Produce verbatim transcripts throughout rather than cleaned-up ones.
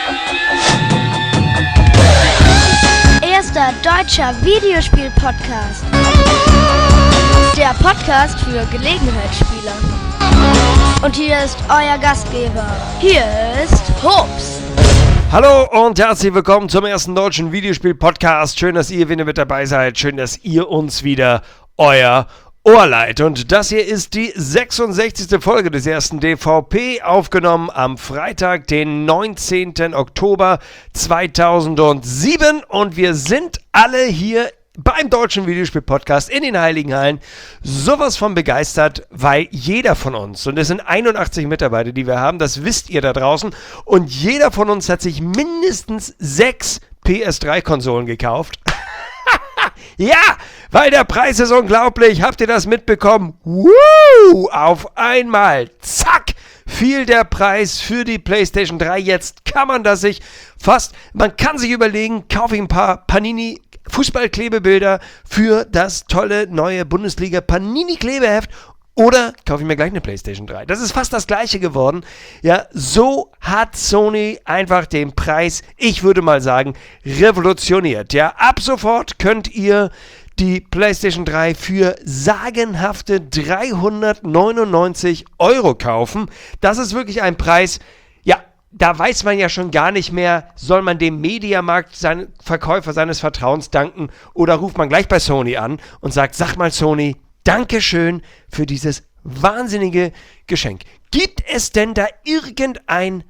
Erster deutscher Videospiel-Podcast. Der Podcast für Gelegenheitsspieler. Und hier ist euer Gastgeber. Hier ist Hobbs. Hallo und herzlich willkommen zum ersten deutschen Videospiel-Podcast. Schön, dass ihr wieder mit dabei seid. Schön, dass ihr uns wieder euer Ohr leiht. Und das hier ist die sechsundsechzigste Folge des ersten D V P, aufgenommen am Freitag, den neunzehnten Oktober zweitausendsieben. Und wir sind alle hier beim deutschen Videospiel-Podcast in den Heiligen Hallen sowas von begeistert, weil jeder von uns, und es sind einundachtzig Mitarbeiter, die wir haben, das wisst ihr da draußen, und jeder von uns hat sich mindestens sechs P S drei Konsolen gekauft. Ja, weil der Preis ist unglaublich. Habt ihr das mitbekommen? Woo! Auf einmal, zack, fiel der Preis für die PlayStation drei. Jetzt kann man das sich fast, man kann sich überlegen, kaufe ich ein paar Panini Fußballklebebilder für das tolle neue Bundesliga Panini Klebeheft oder kaufe ich mir gleich eine PlayStation drei. Das ist fast das gleiche geworden. Ja, so hat Sony einfach den Preis, ich würde mal sagen, revolutioniert. Ja, ab sofort könnt ihr die PlayStation drei für sagenhafte dreihundertneunundneunzig Euro kaufen. Das ist wirklich ein Preis, ja, da weiß man ja schon gar nicht mehr, soll man dem Mediamarkt, seinen Verkäufer seines Vertrauens danken, oder ruft man gleich bei Sony an und sagt, sag mal Sony, Dankeschön für dieses wahnsinnige Geschenk. Gibt es denn da irgendein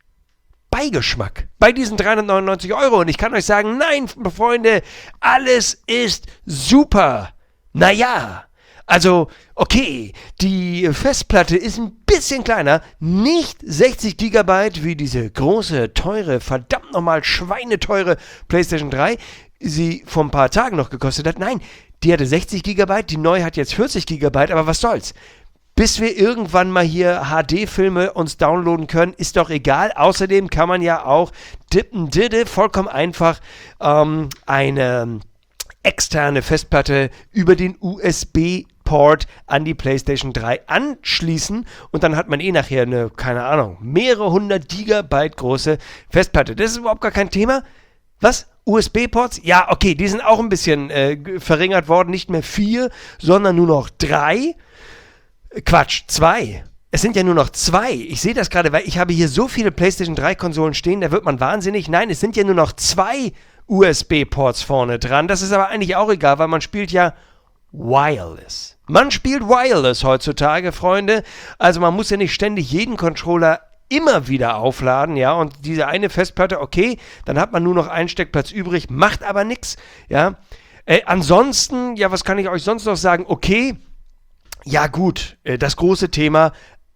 Beigeschmack bei diesen dreihundertneunundneunzig Euro? Und ich kann euch sagen, nein, Freunde, alles ist super. Naja, also, okay, die Festplatte ist ein bisschen kleiner, nicht sechzig Gigabyte wie diese große, teure, verdammt nochmal schweineteure PlayStation drei, sie vor ein paar Tagen noch gekostet hat. Nein, die hatte sechzig Gigabyte, die neue hat jetzt vierzig Gigabyte, aber was soll's? Bis wir irgendwann mal hier H D-Filme uns downloaden können, ist doch egal. Außerdem kann man ja auch dippendidde vollkommen einfach ähm, eine externe Festplatte über den U S B-Port an die PlayStation drei anschließen und dann hat man eh nachher eine, keine Ahnung, mehrere hundert Gigabyte große Festplatte. Das ist überhaupt gar kein Thema. Was? U S B-Ports? Ja, okay, die sind auch ein bisschen äh, verringert worden. Nicht mehr vier, sondern nur noch drei. Quatsch, zwei. Es sind ja nur noch zwei. Ich sehe das gerade, weil ich habe hier so viele PlayStation drei Konsolen stehen, da wird man wahnsinnig. Nein, es sind ja nur noch zwei U S B-Ports vorne dran. Das ist aber eigentlich auch egal, weil man spielt ja Wireless. Man spielt Wireless heutzutage, Freunde. Also man muss ja nicht ständig jeden Controller immer wieder aufladen, ja, und diese eine Festplatte, okay, dann hat man nur noch einen Steckplatz übrig, macht aber nichts, ja. Äh, ansonsten, ja, was kann ich euch sonst noch sagen? Okay, ja gut, äh, das große Thema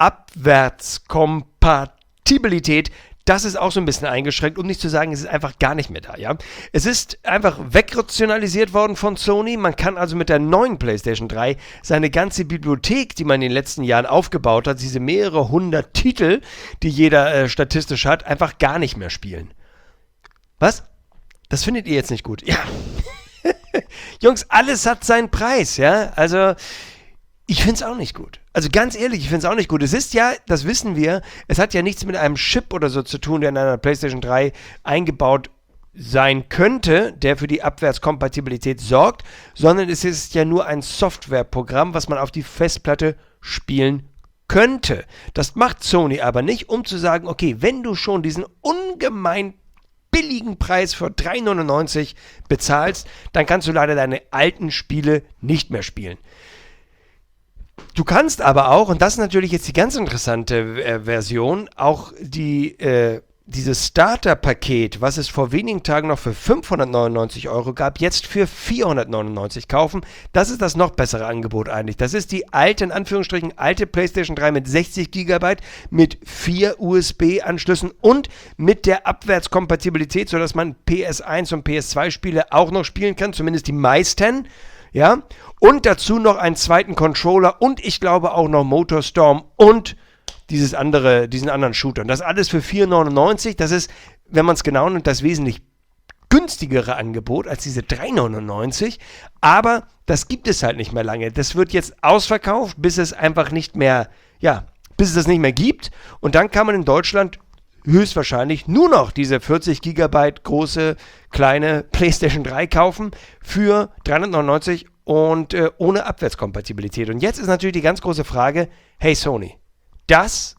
Abwärtskompatibilität, das ist auch so ein bisschen eingeschränkt, um nicht zu sagen, es ist einfach gar nicht mehr da, ja. Es ist einfach wegrationalisiert worden von Sony. Man kann also mit der neuen PlayStation drei seine ganze Bibliothek, die man in den letzten Jahren aufgebaut hat, diese mehrere hundert Titel, die jeder äh, statistisch hat, einfach gar nicht mehr spielen. Was? Das findet ihr jetzt nicht gut? Ja. Jungs, alles hat seinen Preis, ja. Also ich finde es auch nicht gut. Also ganz ehrlich, ich finde es auch nicht gut. Es ist ja, das wissen wir, es hat ja nichts mit einem Chip oder so zu tun, der in einer PlayStation drei eingebaut sein könnte, der für die Abwärtskompatibilität sorgt, sondern es ist ja nur ein Softwareprogramm, was man auf die Festplatte spielen könnte. Das macht Sony aber nicht, um zu sagen, okay, wenn du schon diesen ungemein billigen Preis für drei neunundneunzig bezahlst, dann kannst du leider deine alten Spiele nicht mehr spielen. Du kannst aber auch, und das ist natürlich jetzt die ganz interessante äh, Version, auch die, äh, dieses Starter-Paket, was es vor wenigen Tagen noch für fünfhundertneunundneunzig Euro gab, jetzt für vierhundertneunundneunzig kaufen. Das ist das noch bessere Angebot eigentlich. Das ist die alte, in Anführungsstrichen, alte PlayStation drei mit sechzig Gigabyte, mit vier U S B-Anschlüssen und mit der Abwärtskompatibilität, sodass man P S eins und P S zwei Spiele auch noch spielen kann, zumindest die meisten. Ja, und dazu noch einen zweiten Controller und ich glaube auch noch MotorStorm und dieses andere, diesen anderen Shooter. Und das alles für vier neunundneunzig. Das ist, wenn man es genau nimmt, das wesentlich günstigere Angebot als diese drei neunundneunzig. Aber das gibt es halt nicht mehr lange. Das wird jetzt ausverkauft, bis es einfach nicht mehr, ja, bis es das nicht mehr gibt. Und dann kann man in Deutschland höchstwahrscheinlich nur noch diese vierzig Gigabyte große, kleine PlayStation drei kaufen für dreihundertneunundneunzig und äh, ohne Abwärtskompatibilität. Und jetzt ist natürlich die ganz große Frage, hey Sony, das,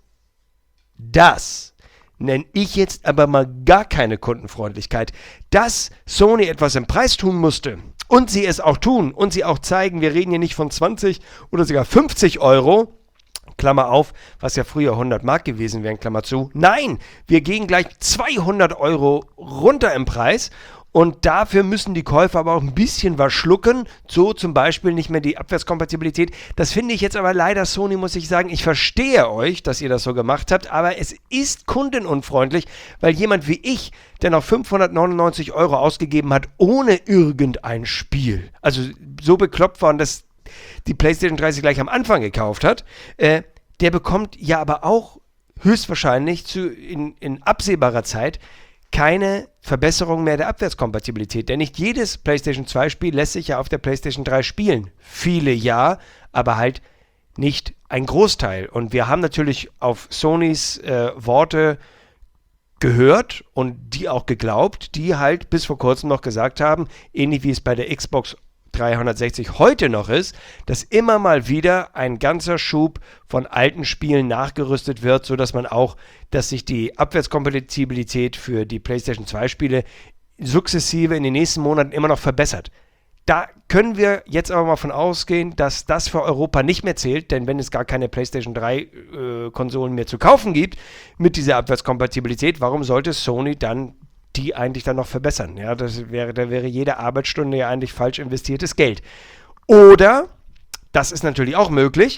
das nenne ich jetzt aber mal gar keine Kundenfreundlichkeit. Dass Sony etwas im Preis tun musste und sie es auch tun und sie auch zeigen, wir reden hier nicht von zwanzig oder sogar fünfzig Euro, Klammer auf, was ja früher hundert Mark gewesen wären, Klammer zu. Nein, wir gehen gleich zweihundert Euro runter im Preis und dafür müssen die Käufer aber auch ein bisschen was schlucken, so zum Beispiel nicht mehr die Abwärtskompatibilität. Das finde ich jetzt aber leider, Sony, muss ich sagen, ich verstehe euch, dass ihr das so gemacht habt, aber es ist kundenunfreundlich, weil jemand wie ich, der noch fünfhundertneunundneunzig Euro ausgegeben hat, ohne irgendein Spiel, also so bekloppt war und das die PlayStation drei gleich am Anfang gekauft hat, äh, der bekommt ja aber auch höchstwahrscheinlich zu, in, in absehbarer Zeit keine Verbesserung mehr der Abwärtskompatibilität. Denn nicht jedes PlayStation zwei Spiel lässt sich ja auf der PlayStation drei spielen. Viele ja, aber halt nicht ein Großteil. Und wir haben natürlich auf Sonys äh, Worte gehört und die auch geglaubt, die halt bis vor kurzem noch gesagt haben, ähnlich wie es bei der Xbox dreihundertsechzig heute noch ist, dass immer mal wieder ein ganzer Schub von alten Spielen nachgerüstet wird, sodass man auch, dass sich die Abwärtskompatibilität für die PlayStation zwei Spiele sukzessive in den nächsten Monaten immer noch verbessert. Da können wir jetzt aber mal von ausgehen, dass das für Europa nicht mehr zählt, denn wenn es gar keine PlayStation drei äh, Konsolen mehr zu kaufen gibt mit dieser Abwärtskompatibilität, warum sollte Sony dann die eigentlich dann noch verbessern? Ja, das wäre, da wäre jede Arbeitsstunde ja eigentlich falsch investiertes Geld. Oder, das ist natürlich auch möglich,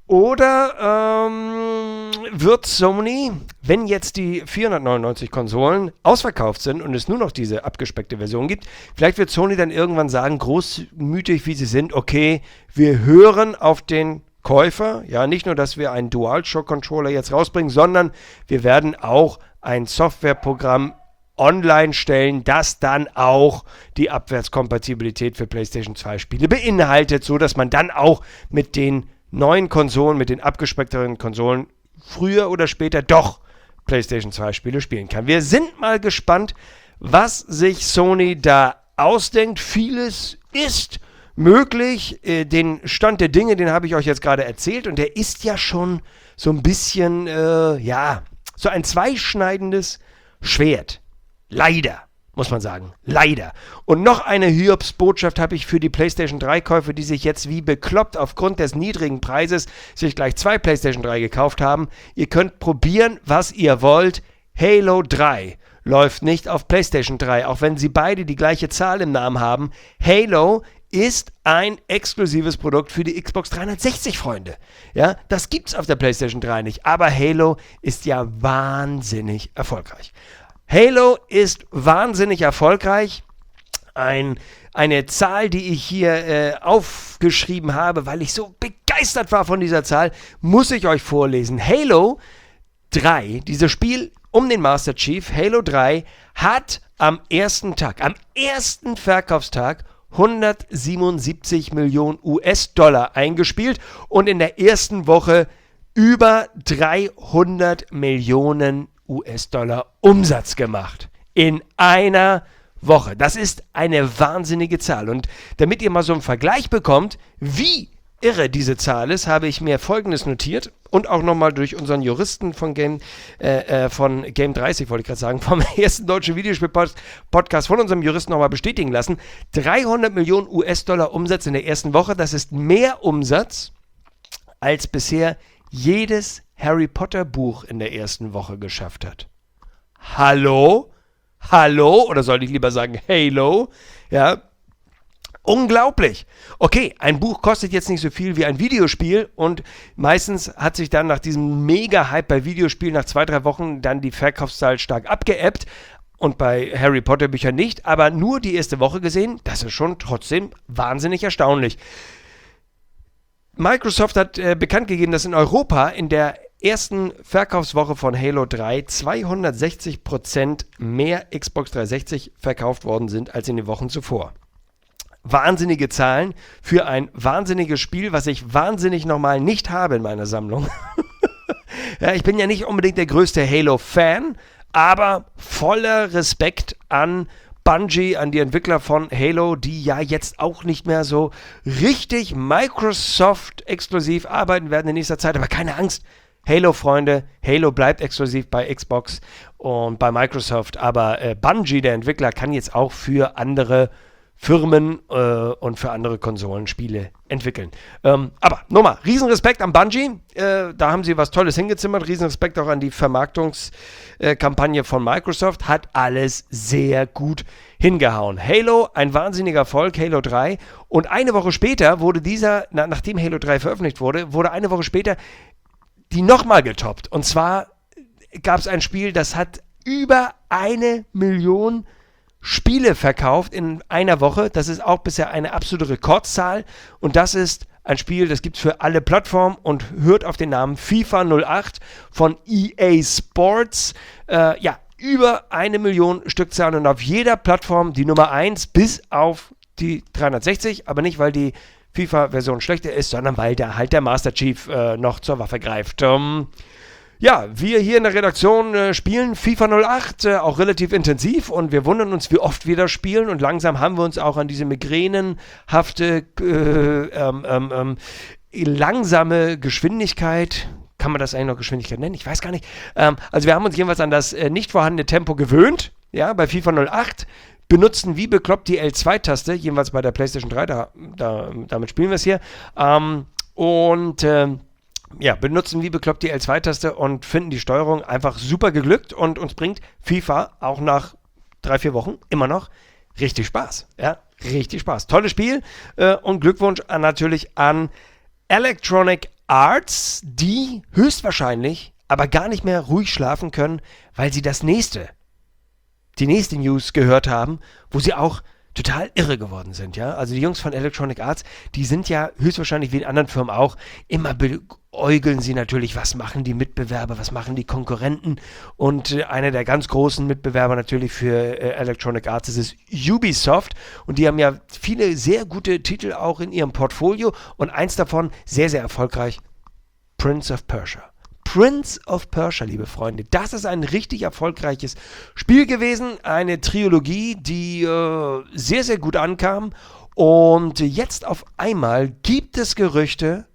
oder ähm, wird Sony, wenn jetzt die vierhundertneunundneunzig Konsolen ausverkauft sind und es nur noch diese abgespeckte Version gibt, vielleicht wird Sony dann irgendwann sagen, großmütig wie sie sind, okay, wir hören auf den Käufer, ja, nicht nur, dass wir einen DualShock-Controller jetzt rausbringen, sondern wir werden auch ein Softwareprogramm online stellen, das dann auch die Abwärtskompatibilität für PlayStation zwei Spiele beinhaltet, so dass man dann auch mit den neuen Konsolen, mit den abgespeckteren Konsolen früher oder später doch PlayStation zwei Spiele spielen kann. Wir sind mal gespannt, was sich Sony da ausdenkt. Vieles ist möglich. Äh, den Stand der Dinge, den habe ich euch jetzt gerade erzählt und der ist ja schon so ein bisschen, äh, ja, so ein zweischneidendes Schwert. Leider, muss man sagen. Leider. Und noch eine Hiobsbotschaft habe ich für die PlayStation drei Käufer, die sich jetzt wie bekloppt aufgrund des niedrigen Preises sich gleich zwei PlayStation drei gekauft haben. Ihr könnt probieren, was ihr wollt. Halo drei läuft nicht auf PlayStation drei, auch wenn sie beide die gleiche Zahl im Namen haben. Halo ist ein exklusives Produkt für die Xbox dreihundertsechzig, Freunde. Ja, das gibt's auf der PlayStation drei nicht, aber Halo ist ja wahnsinnig erfolgreich. Halo ist wahnsinnig erfolgreich. Ein, eine Zahl, die ich hier äh, aufgeschrieben habe, weil ich so begeistert war von dieser Zahl, muss ich euch vorlesen. Halo drei, dieses Spiel um den Master Chief, Halo drei, hat am ersten Tag, am ersten Verkaufstag hundertsiebenundsiebzig Millionen U S-Dollar eingespielt und in der ersten Woche über dreihundert Millionen U S-Dollar Umsatz gemacht. In einer Woche. Das ist eine wahnsinnige Zahl. Und damit ihr mal so einen Vergleich bekommt, wie irre diese Zahl ist, habe ich mir Folgendes notiert und auch nochmal durch unseren Juristen von Game, äh, von Game dreißig, wollte ich gerade sagen, vom ersten deutschen Videospiel-Podcast von unserem Juristen nochmal bestätigen lassen. dreihundert Millionen U S-Dollar Umsatz in der ersten Woche, das ist mehr Umsatz als bisher jedes Harry Potter Buch in der ersten Woche geschafft hat. Hallo? Hallo? Oder sollte ich lieber sagen Halo? Ja. Unglaublich. Okay, ein Buch kostet jetzt nicht so viel wie ein Videospiel und meistens hat sich dann nach diesem Mega-Hype bei Videospielen nach zwei, drei Wochen dann die Verkaufszahl stark abgeebbt und bei Harry Potter Büchern nicht, aber nur die erste Woche gesehen, das ist schon trotzdem wahnsinnig erstaunlich. Microsoft hat äh, bekannt gegeben, dass in Europa in der ersten Verkaufswoche von Halo drei zweihundertsechzig Prozent mehr Xbox dreihundertsechzig verkauft worden sind als in den Wochen zuvor. Wahnsinnige Zahlen für ein wahnsinniges Spiel, was ich wahnsinnig nochmal nicht habe in meiner Sammlung. Ja, ich bin ja nicht unbedingt der größte Halo-Fan, aber voller Respekt an Bungie, an die Entwickler von Halo, die ja jetzt auch nicht mehr so richtig Microsoft-exklusiv arbeiten werden in nächster Zeit. Aber keine Angst, Halo-Freunde, Halo bleibt exklusiv bei Xbox und bei Microsoft. Aber äh, Bungie, der Entwickler, kann jetzt auch für andere Firmen äh, und für andere Konsolen Spiele entwickeln. Ähm, aber nochmal, Riesenrespekt an Bungie. Äh, da haben sie was Tolles hingezimmert. Riesenrespekt auch an die Vermarktungskampagne äh, von Microsoft. Hat alles sehr gut hingehauen. Halo, ein wahnsinniger Erfolg, Halo drei. Und eine Woche später wurde dieser, na, nachdem Halo drei veröffentlicht wurde, wurde eine Woche später die nochmal getoppt. Und zwar gab es ein Spiel, das hat über eine Million Spiele verkauft in einer Woche. Das ist auch bisher eine absolute Rekordzahl. Und das ist ein Spiel, das gibt es für alle Plattformen und hört auf den Namen FIFA null acht von E A Sports. Äh, ja, über eine Million Stückzahlen und auf jeder Plattform die Nummer eins bis auf die dreihundertsechzig. Aber nicht, weil die FIFA-Version schlechter ist, sondern weil da halt der Master Chief äh, noch zur Waffe greift. Ähm, Ja, wir hier in der Redaktion äh, spielen FIFA null acht, äh, auch relativ intensiv und wir wundern uns, wie oft wir das spielen und langsam haben wir uns auch an diese migränenhafte, äh, ähm, ähm, ähm, langsame Geschwindigkeit, kann man das eigentlich noch Geschwindigkeit nennen? Ich weiß gar nicht. Ähm, also wir haben uns jedenfalls an das äh, nicht vorhandene Tempo gewöhnt, ja, bei FIFA null acht, benutzen wie bekloppt die L zwei Taste, jedenfalls bei der PlayStation drei, da, da, damit spielen wir es hier, ähm, und ähm, ja, benutzen wie bekloppt die L zwei Taste und finden die Steuerung einfach super geglückt und uns bringt FIFA auch nach drei, vier Wochen immer noch richtig Spaß. Ja, richtig Spaß. Tolles Spiel äh, und Glückwunsch an, natürlich an Electronic Arts, die höchstwahrscheinlich aber gar nicht mehr ruhig schlafen können, weil sie das nächste, die nächste News gehört haben, wo sie auch total irre geworden sind, ja. Also die Jungs von Electronic Arts, die sind ja höchstwahrscheinlich wie in anderen Firmen auch, immer beäugeln sie natürlich, was machen die Mitbewerber, was machen die Konkurrenten und äh, einer der ganz großen Mitbewerber natürlich für äh, Electronic Arts ist es Ubisoft und die haben ja viele sehr gute Titel auch in ihrem Portfolio und eins davon sehr, sehr erfolgreich, Prince of Persia. Prince of Persia, liebe Freunde, das ist ein richtig erfolgreiches Spiel gewesen, eine Trilogie, die äh, sehr, sehr gut ankam und jetzt auf einmal gibt es Gerüchte,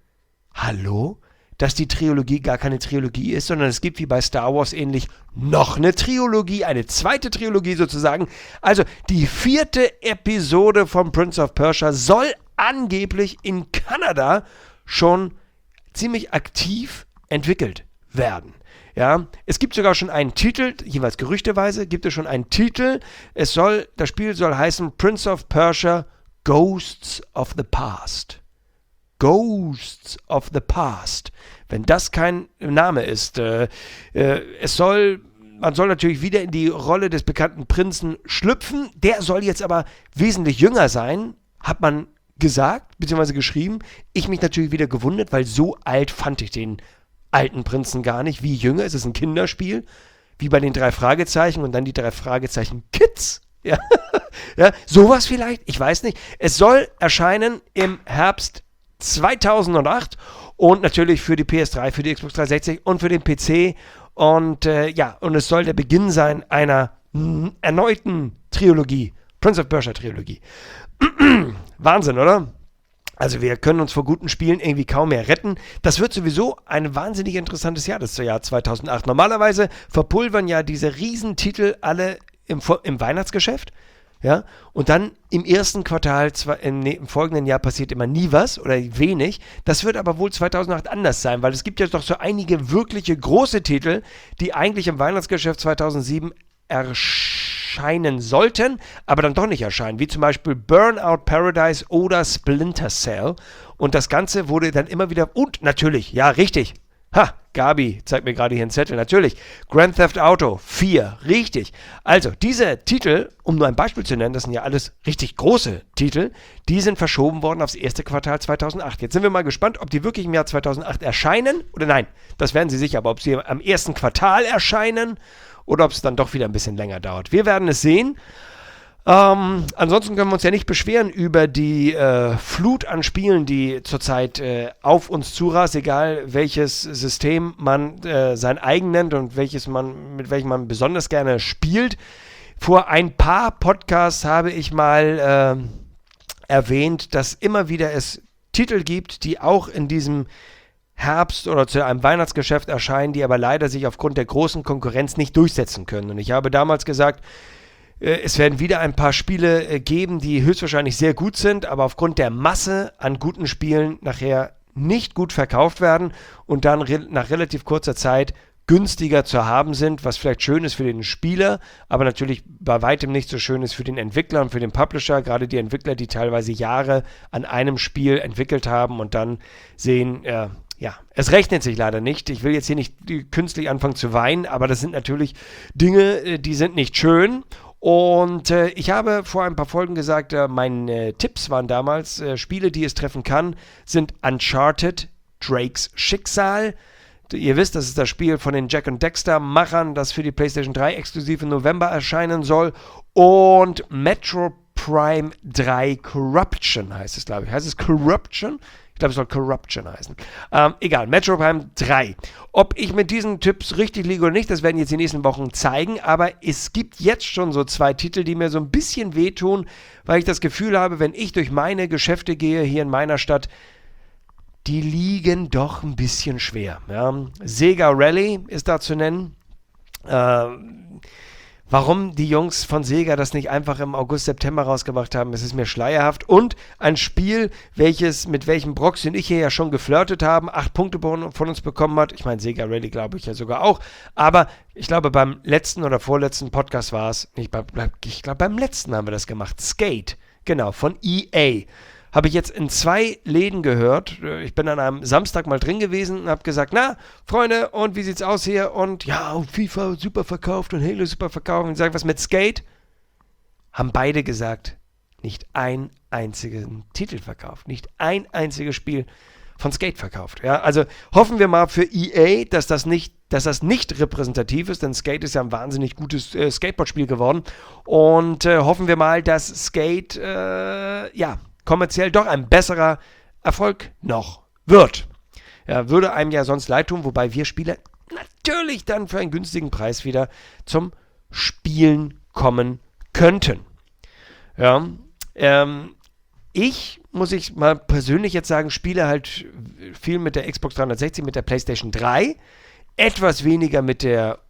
hallo, dass die Trilogie gar keine Trilogie ist, sondern es gibt wie bei Star Wars ähnlich noch eine Trilogie, eine zweite Trilogie sozusagen, also die vierte Episode von Prince of Persia soll angeblich in Kanada schon ziemlich aktiv entwickelt werden. Ja, es gibt sogar schon einen Titel, jeweils gerüchteweise, gibt es schon einen Titel. Es soll, das Spiel soll heißen Prince of Persia Ghosts of the Past. Ghosts of the Past. Wenn das kein Name ist, äh, äh, es soll, man soll natürlich wieder in die Rolle des bekannten Prinzen schlüpfen. Der soll jetzt aber wesentlich jünger sein, hat man gesagt, beziehungsweise geschrieben. Ich mich natürlich wieder gewundert, weil so alt fand ich den alten Prinzen gar nicht. Wie jünger? Es ist ein Kinderspiel, wie bei den drei Fragezeichen und dann die drei Fragezeichen Kids. Ja, ja, sowas vielleicht, ich weiß nicht. Es soll erscheinen im Herbst zweitausendacht und natürlich für die P S drei, für die Xbox dreihundertsechzig und für den P C und äh, ja, und es soll der Beginn sein einer mh, erneuten Trilogie, Prince of Persia Trilogie. Wahnsinn, oder? Also wir können uns vor guten Spielen irgendwie kaum mehr retten. Das wird sowieso ein wahnsinnig interessantes Jahr, das Jahr zweitausendacht. Normalerweise verpulvern ja diese Riesentitel alle im, im Weihnachtsgeschäft. Ja, und dann im ersten Quartal, im, im folgenden Jahr passiert immer nie was oder wenig. Das wird aber wohl zweitausendacht anders sein, weil es gibt ja doch so einige wirkliche große Titel, die eigentlich im Weihnachtsgeschäft zweitausendsieben erscheinen sollten, aber dann doch nicht erscheinen, wie zum Beispiel Burnout Paradise oder Splinter Cell. Und das Ganze wurde dann immer wieder, und natürlich, ja richtig, ha, Gabi zeigt mir gerade hier einen Zettel, natürlich, Grand Theft Auto vier, richtig. Also diese Titel, um nur ein Beispiel zu nennen, das sind ja alles richtig große Titel, die sind verschoben worden aufs erste Quartal zweitausendacht. Jetzt sind wir mal gespannt, ob die wirklich im Jahr zweitausendacht erscheinen oder nein, das werden sie sicher, aber ob sie am ersten Quartal erscheinen oder ob es dann doch wieder ein bisschen länger dauert. Wir werden es sehen. Ähm, ansonsten können wir uns ja nicht beschweren über die äh, Flut an Spielen, die zurzeit äh, auf uns zurast, egal welches System man äh, sein eigen nennt und welches man, mit welchem man besonders gerne spielt. Vor ein paar Podcasts habe ich mal äh, erwähnt, dass immer wieder es Titel gibt, die auch in diesem Herbst oder zu einem Weihnachtsgeschäft erscheinen, die aber leider sich aufgrund der großen Konkurrenz nicht durchsetzen können. Und ich habe damals gesagt, es werden wieder ein paar Spiele geben, die höchstwahrscheinlich sehr gut sind, aber aufgrund der Masse an guten Spielen nachher nicht gut verkauft werden und dann re- nach relativ kurzer Zeit günstiger zu haben sind, was vielleicht schön ist für den Spieler, aber natürlich bei weitem nicht so schön ist für den Entwickler und für den Publisher, gerade die Entwickler, die teilweise Jahre an einem Spiel entwickelt haben und dann sehen, äh, ja, es rechnet sich leider nicht. Ich will jetzt hier nicht künstlich anfangen zu weinen, aber das sind natürlich Dinge, die sind nicht schön. Und äh, ich habe vor ein paar Folgen gesagt, äh, meine äh, Tipps waren damals, äh, Spiele, die es treffen kann, sind Uncharted, Drakes Schicksal. Ihr wisst, das ist das Spiel von den Jack und Dexter Machern, das für die PlayStation drei exklusiv im November erscheinen soll. Und Metro Prime drei Corruption heißt es, glaube ich. Heißt es Corruption? Ich glaube, es soll Corruption heißen. Ähm, egal, Metro Prime drei. Ob ich mit diesen Tipps richtig liege oder nicht, das werden jetzt die nächsten Wochen zeigen, aber es gibt jetzt schon so zwei Titel, die mir so ein bisschen wehtun, weil ich das Gefühl habe, wenn ich durch meine Geschäfte gehe hier in meiner Stadt, die liegen doch ein bisschen schwer. Ja. Sega Rally ist da zu nennen. Ähm, Warum die Jungs von Sega das nicht einfach im August, September rausgebracht haben, das ist mir schleierhaft. Und ein Spiel, welches mit welchem Broxy und ich hier ja schon geflirtet haben, acht Punkte von uns bekommen hat. Ich meine, Sega Rally glaube ich ja sogar auch. Aber ich glaube, beim letzten oder vorletzten Podcast war es, nicht bei, ich glaube, beim letzten haben wir das gemacht. Skate, genau, von E A. Habe ich jetzt in zwei Läden gehört. Ich bin an einem Samstag mal drin gewesen und habe gesagt, na, Freunde, und wie sieht's aus hier? Und ja, und FIFA super verkauft und Halo super verkauft. Und ich sage, was mit Skate? Haben beide gesagt, nicht ein einzigen Titel verkauft. Nicht ein einziges Spiel von Skate verkauft. Ja, also hoffen wir mal für E A, dass das nicht, dass das nicht repräsentativ ist, denn Skate ist ja ein wahnsinnig gutes äh, Skateboard-Spiel geworden. Und äh, hoffen wir mal, dass Skate, äh, ja, kommerziell doch ein besserer Erfolg noch wird. Ja, würde einem ja sonst leid tun, wobei wir Spieler natürlich dann für einen günstigen Preis wieder zum Spielen kommen könnten. Ja, ähm, ich, muss ich mal persönlich jetzt sagen, spiele halt viel mit der Xbox dreihundertsechzig, mit der PlayStation drei, etwas weniger mit der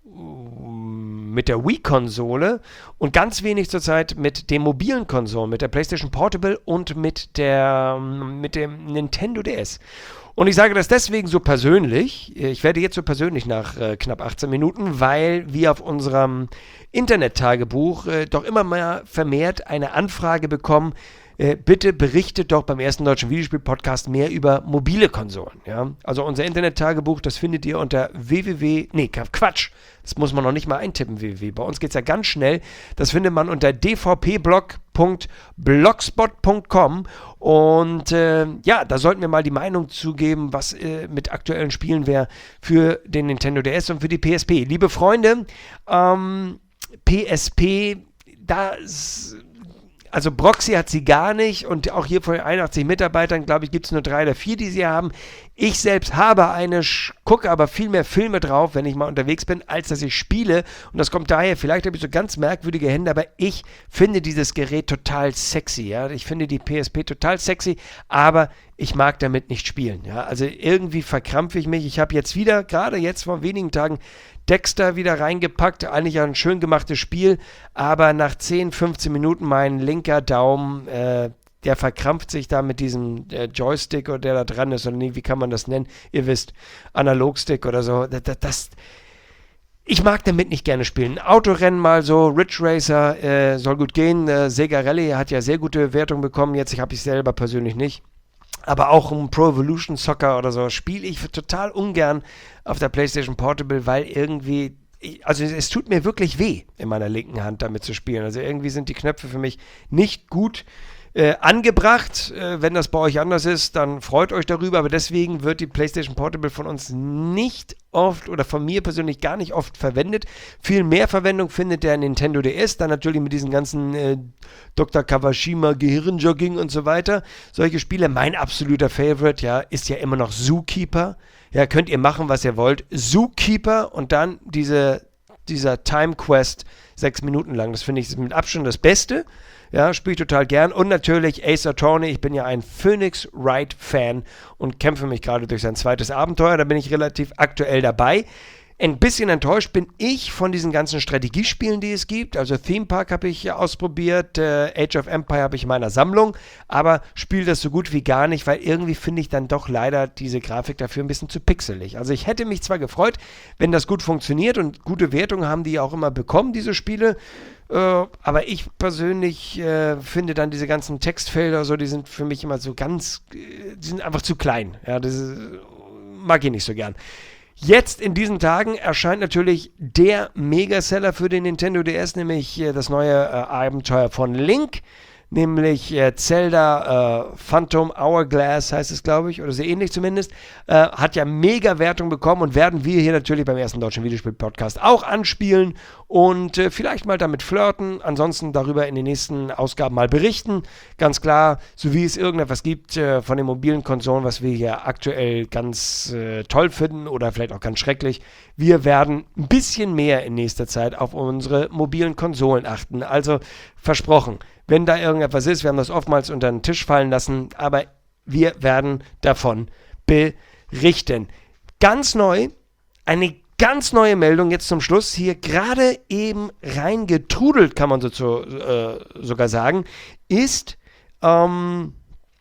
mit der Wii-Konsole und ganz wenig zurzeit mit den mobilen Konsolen, mit der PlayStation Portable und mit der mit dem Nintendo D S. Und ich sage das deswegen so persönlich, ich werde jetzt so persönlich nach äh, knapp achtzehn Minuten, weil wir auf unserem Internet-Tagebuch äh, doch immer mal vermehrt eine Anfrage bekommen, äh, bitte berichtet doch beim ersten deutschen Videospiel-Podcast mehr über mobile Konsolen. Ja? Also unser Internet-Tagebuch, das findet ihr unter www, nee, Quatsch, das muss man noch nicht mal eintippen, www. Bei uns geht es ja ganz schnell, das findet man unter d v p blog punkt blogspot punkt com und äh, ja, da sollten wir mal die Meinung zugeben, was äh, mit aktuellen Spielen wäre für den Nintendo D S und für die P S P. Liebe Freunde, ähm, P S P, das... Also Broxy hat sie gar nicht und auch hier von einundachtzig Mitarbeitern, glaube ich, gibt es nur drei oder vier, die sie haben. Ich selbst habe eine, gucke aber viel mehr Filme drauf, wenn ich mal unterwegs bin, als dass ich spiele. Und das kommt daher, vielleicht habe ich so ganz merkwürdige Hände, aber ich finde dieses Gerät total sexy. Ja? Ich finde die P S P total sexy, aber ich mag damit nicht spielen. Ja? Also irgendwie verkrampfe ich mich. Ich habe jetzt wieder, gerade jetzt vor wenigen Tagen, Dexter wieder reingepackt, eigentlich ein schön gemachtes Spiel, aber nach zehn, fünfzehn Minuten mein linker Daumen, äh, der verkrampft sich da mit diesem äh, Joystick oder der da dran ist, oder nee, wie kann man das nennen? Ihr wisst, Analogstick oder so, das, das ich mag damit nicht gerne spielen. Ein Autorennen mal so, Ridge Racer äh, soll gut gehen, äh, Sega Rally hat ja sehr gute Wertung bekommen, jetzt habe ich selber persönlich nicht. Aber auch um Pro Evolution Soccer oder so spiele ich total ungern auf der PlayStation Portable, weil irgendwie, also es tut mir wirklich weh, in meiner linken Hand damit zu spielen. Also irgendwie sind die Knöpfe für mich nicht gut äh, angebracht. Äh, wenn das bei euch anders ist, dann freut euch darüber. Aber deswegen wird die PlayStation Portable von uns nicht oft oder von mir persönlich gar nicht oft verwendet. Viel mehr Verwendung findet der Nintendo D S, dann natürlich mit diesen ganzen äh, Doktor Kawashima, Gehirnjogging und so weiter. Solche Spiele. Mein absoluter Favorite, ja, ist ja immer noch Zookeeper. Ja, könnt ihr machen, was ihr wollt. Zookeeper und dann diese, dieser Time Quest sechs Minuten lang. Das finde ich mit Abstand das Beste. Ja, spiele ich total gern. Und natürlich Ace Attorney. Ich bin ja ein Phoenix Wright Fan und kämpfe mich gerade durch sein zweites Abenteuer. Da bin ich relativ aktuell dabei. Ein bisschen enttäuscht bin ich von diesen ganzen Strategiespielen, die es gibt. Also Theme Park habe ich ausprobiert, äh, Age of Empire habe ich in meiner Sammlung, aber spiele das so gut wie gar nicht, weil irgendwie finde ich dann doch leider diese Grafik dafür ein bisschen zu pixelig. Also ich hätte mich zwar gefreut, wenn das gut funktioniert und gute Wertungen haben die auch immer bekommen, diese Spiele, äh, aber ich persönlich äh, finde dann diese ganzen Textfelder so, die sind für mich immer so ganz, äh, die sind einfach zu klein. Ja, das ist, mag ich nicht so gern. Jetzt in diesen Tagen erscheint natürlich der Megaseller für den Nintendo D S, nämlich äh, das neue äh, Abenteuer von Link, nämlich äh, Zelda äh, Phantom Hourglass heißt es, glaube ich, oder so ähnlich zumindest, äh, hat ja mega Wertung bekommen und werden wir hier natürlich beim ersten deutschen Videospiel-Podcast auch anspielen und äh, vielleicht mal damit flirten, ansonsten darüber in den nächsten Ausgaben mal berichten. Ganz klar, so wie es irgendetwas gibt äh, von den mobilen Konsolen, was wir hier aktuell ganz äh, toll finden oder vielleicht auch ganz schrecklich, wir werden ein bisschen mehr in nächster Zeit auf unsere mobilen Konsolen achten. Also versprochen, wenn da irgendetwas ist, wir haben das oftmals unter den Tisch fallen lassen, aber wir werden davon berichten. Ganz neu, eine ganz neue Meldung jetzt zum Schluss, hier gerade eben reingetrudelt, kann man so zu, äh, sogar sagen, ist ähm,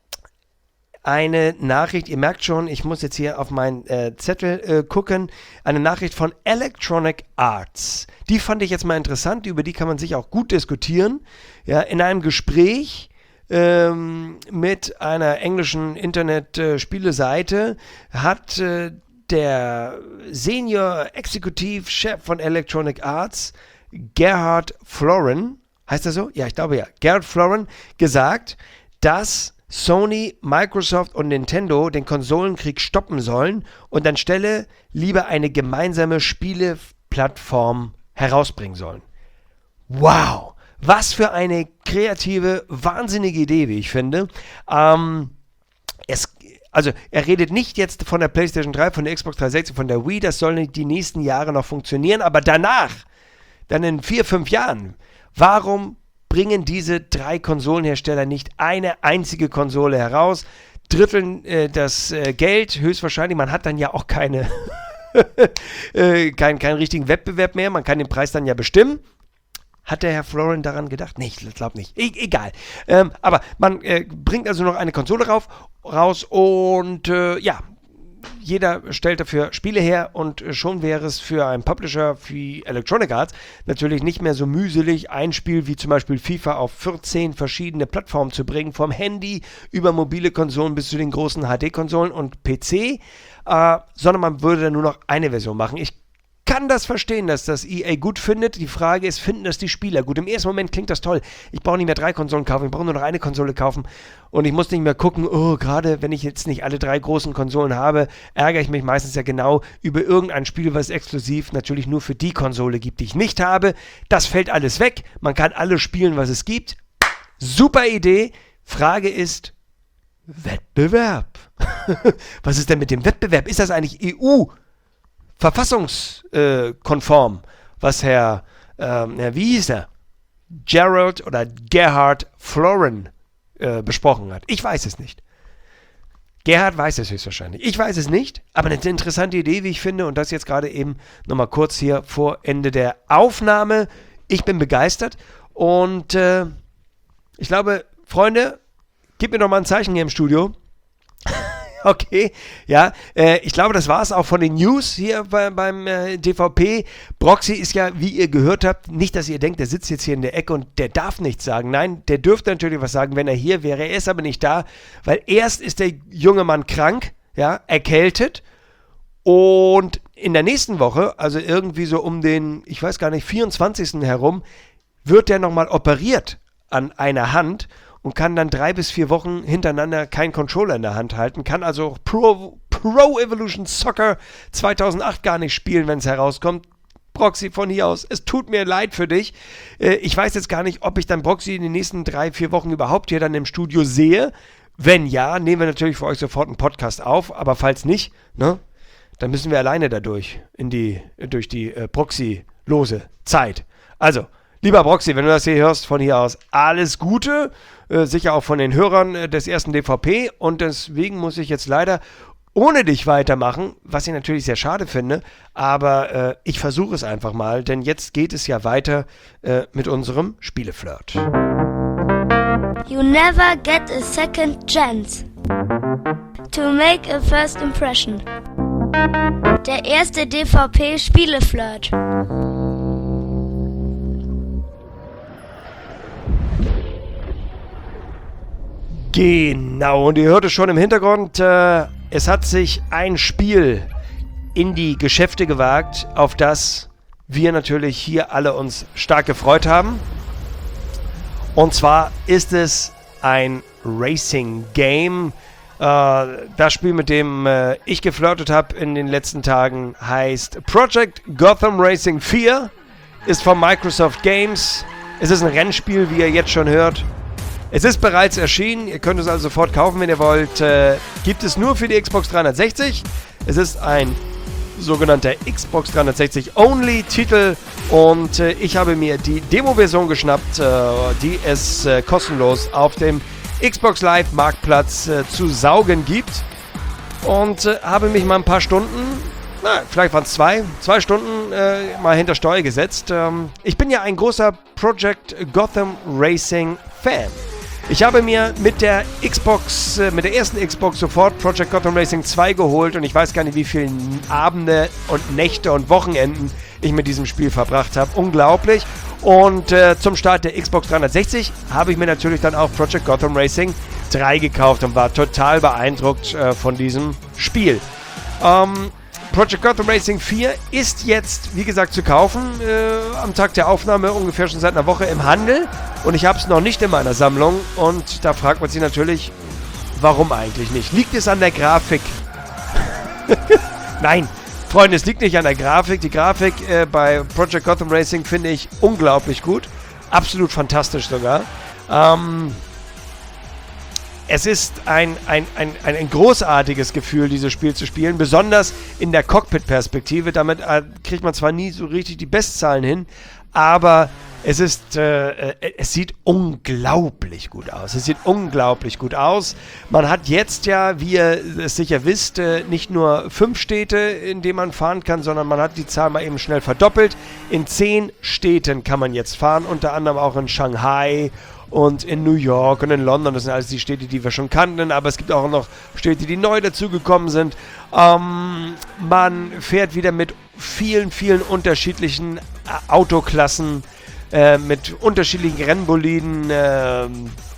eine Nachricht, ihr merkt schon, ich muss jetzt hier auf meinen äh, Zettel äh, gucken, eine Nachricht von Electronic Arts. Die fand ich jetzt mal interessant, über die kann man sich auch gut diskutieren. Ja, in einem Gespräch ähm, mit einer englischen Internet-Spieleseite äh, hat äh, der Senior Executive Chef von Electronic Arts, Gerhard Floren, heißt er so? Ja, ich glaube ja, Gerhard Floren, gesagt, dass Sony, Microsoft und Nintendo den Konsolenkrieg stoppen sollen und anstelle lieber eine gemeinsame Spieleplattform herausbringen sollen. Wow! Was für eine kreative, wahnsinnige Idee, wie ich finde. Ähm, es, also er redet nicht jetzt von der PlayStation drei, von der Xbox dreihundertsechzig, von der Wii, das soll die nächsten Jahre noch funktionieren, aber danach, dann in vier, fünf Jahren, warum bringen diese drei Konsolenhersteller nicht eine einzige Konsole heraus, dritteln äh, das äh, Geld, höchstwahrscheinlich, man hat dann ja auch keine, äh, keinen, keinen richtigen Wettbewerb mehr, man kann den Preis dann ja bestimmen. Hat der Herr Floren daran gedacht? Nee, ich glaube nicht. E- egal. Ähm, aber man äh, bringt also noch eine Konsole rauf, raus und äh, ja, jeder stellt dafür Spiele her und schon wäre es für einen Publisher wie Electronic Arts natürlich nicht mehr so mühselig, ein Spiel wie zum Beispiel FIFA auf vierzehn verschiedene Plattformen zu bringen, vom Handy über mobile Konsolen bis zu den großen H D-Konsolen und P C, äh, sondern man würde dann nur noch eine Version machen. Ich kann das verstehen, dass das E A gut findet. Die Frage ist, finden das die Spieler gut? Im ersten Moment klingt das toll. Ich brauche nicht mehr drei Konsolen kaufen, ich brauche nur noch eine Konsole kaufen und ich muss nicht mehr gucken, oh, gerade wenn ich jetzt nicht alle drei großen Konsolen habe, ärgere ich mich meistens ja genau über irgendein Spiel, was exklusiv natürlich nur für die Konsole gibt, die ich nicht habe. Das fällt alles weg. Man kann alles spielen, was es gibt. Super Idee. Frage ist, Wettbewerb. Was ist denn mit dem Wettbewerb? Ist das eigentlich E U verfassungskonform, äh, was Herr, ähm, wie hieß er, Gerald oder Gerhard Floren äh, besprochen hat. Ich weiß es nicht. Gerhard weiß es höchstwahrscheinlich. Ich weiß es nicht, aber eine interessante Idee, wie ich finde, und das jetzt gerade eben nochmal kurz hier vor Ende der Aufnahme. Ich bin begeistert und äh, ich glaube, Freunde, gebt mir doch mal ein Zeichen hier im Studio. Okay, ja, äh, ich glaube, das war es auch von den News hier bei, beim äh, D V P. Broxy ist ja, wie ihr gehört habt, nicht, dass ihr denkt, der sitzt jetzt hier in der Ecke und der darf nichts sagen. Nein, der dürfte natürlich was sagen, wenn er hier wäre. Er ist aber nicht da, weil erst ist der junge Mann krank, ja, erkältet und in der nächsten Woche, also irgendwie so um den, ich weiß gar nicht, vierundzwanzigsten herum, wird der nochmal operiert an einer Hand. und kann dann drei bis vier Wochen hintereinander keinen Controller in der Hand halten, kann also auch Pro, Pro Evolution Soccer zweitausendacht gar nicht spielen, wenn es herauskommt. Broxy, von hier aus, es tut mir leid für dich. Äh, ich weiß jetzt gar nicht, ob ich dann Broxy in den nächsten drei, vier Wochen überhaupt hier dann im Studio sehe. Wenn ja, nehmen wir natürlich für euch sofort einen Podcast auf, aber falls nicht, ne, dann müssen wir alleine dadurch in die, durch die äh, Broxy-lose Zeit. Also, lieber Broxy, wenn du das hier hörst, von hier aus alles Gute, äh, sicher auch von den Hörern äh, des ersten D V P, und deswegen muss ich jetzt leider ohne dich weitermachen, was ich natürlich sehr schade finde, aber äh, ich versuche es einfach mal, denn jetzt geht es ja weiter äh, mit unserem Spieleflirt. You never get a second chance to make a first impression. Der erste D V P Spieleflirt. Genau, und ihr hört es schon im Hintergrund, äh, es hat sich ein Spiel in die Geschäfte gewagt, auf das wir natürlich hier alle uns stark gefreut haben. Und zwar ist es ein Racing-Game. Äh, das Spiel, mit dem äh, ich geflirtet habe in den letzten Tagen, heißt Project Gotham Racing vier, ist von Microsoft Games. Es ist ein Rennspiel, wie ihr jetzt schon hört. Es ist bereits erschienen, ihr könnt es also sofort kaufen, wenn ihr wollt. Äh, gibt es nur für die Xbox dreihundertsechzig. Es ist ein sogenannter Xbox dreihundertsechzig Only Titel und äh, ich habe mir die Demo-Version geschnappt, äh, die es äh, kostenlos auf dem Xbox Live Marktplatz äh, zu saugen gibt, und äh, habe mich mal ein paar Stunden, na, vielleicht waren es zwei, zwei Stunden äh, mal hinter Steuer gesetzt. Ähm, ich bin ja ein großer Project Gotham Racing Fan. Ich habe mir mit der Xbox, äh, mit der ersten Xbox sofort Project Gotham Racing zwei geholt, und ich weiß gar nicht, wie viele Abende und Nächte und Wochenenden ich mit diesem Spiel verbracht habe. Unglaublich. Und äh, zum Start der Xbox dreihundertsechzig habe ich mir natürlich dann auch Project Gotham Racing drei gekauft und war total beeindruckt äh, von diesem Spiel. Ähm, Project Gotham Racing vier ist jetzt, wie gesagt, zu kaufen. Äh, am Tag der Aufnahme ungefähr schon seit einer Woche im Handel. Und ich habe es noch nicht in meiner Sammlung. Und da fragt man sich natürlich, warum eigentlich nicht? Liegt es an der Grafik? Nein, Freunde, es liegt nicht an der Grafik. Die Grafik äh, bei Project Gotham Racing finde ich unglaublich gut. Absolut fantastisch sogar. Ähm... Es ist ein, ein, ein, ein, ein großartiges Gefühl, dieses Spiel zu spielen, besonders in der Cockpit-Perspektive. Damit äh, kriegt man zwar nie so richtig die Bestzahlen hin, aber es ist, äh, äh, es sieht unglaublich gut aus. Es sieht unglaublich gut aus. Man hat jetzt ja, wie ihr es sicher wisst, äh, nicht nur fünf Städte, in denen man fahren kann, sondern man hat die Zahl mal eben schnell verdoppelt. In zehn Städten kann man jetzt fahren, unter anderem auch in Shanghai und in New York und in London. Das sind alles die Städte, die wir schon kannten, aber es gibt auch noch Städte, die neu dazugekommen sind. Ähm, man fährt wieder mit vielen, vielen unterschiedlichen äh, Autoklassen, äh, mit unterschiedlichen Rennboliden. Äh,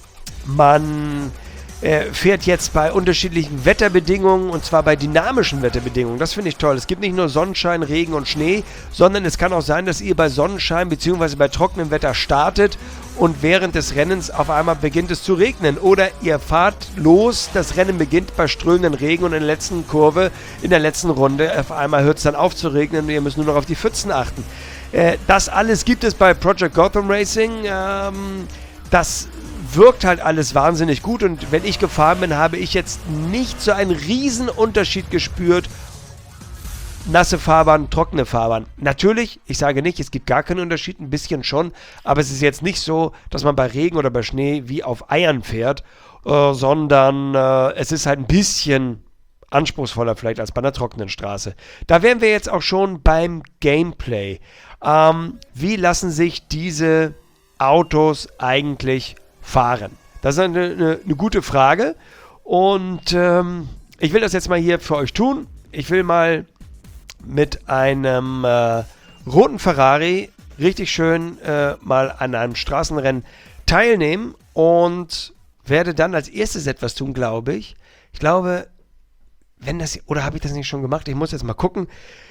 man äh, fährt jetzt bei unterschiedlichen Wetterbedingungen, und zwar bei dynamischen Wetterbedingungen. Das finde ich toll. Es gibt nicht nur Sonnenschein, Regen und Schnee, sondern es kann auch sein, dass ihr bei Sonnenschein bzw. bei trockenem Wetter startet und während des Rennens auf einmal beginnt es zu regnen. Oder ihr fahrt los, das Rennen beginnt bei strömenden Regen und in der letzten Kurve, in der letzten Runde, auf einmal hört es dann auf zu regnen und ihr müsst nur noch auf die Pfützen achten. Äh, das alles gibt es bei Project Gotham Racing. Ähm, das wirkt halt alles wahnsinnig gut, und wenn ich gefahren bin, habe ich jetzt nicht so einen riesen Unterschied gespürt. Nasse Fahrbahn, trockene Fahrbahn. Natürlich, ich sage nicht, es gibt gar keinen Unterschied, ein bisschen schon, aber es ist jetzt nicht so, dass man bei Regen oder bei Schnee wie auf Eiern fährt, äh, sondern äh, es ist halt ein bisschen anspruchsvoller vielleicht als bei einer trockenen Straße. Da wären wir jetzt auch schon beim Gameplay. Ähm, wie lassen sich diese Autos eigentlich fahren? Das ist eine, eine, eine gute Frage, und ähm, ich will das jetzt mal hier für euch tun. Ich will mal mit einem äh, roten Ferrari richtig schön äh, mal an einem Straßenrennen teilnehmen und werde dann als erstes etwas tun, glaube ich. Ich glaube, wenn das, oder habe ich das nicht schon gemacht? Ich muss jetzt mal gucken.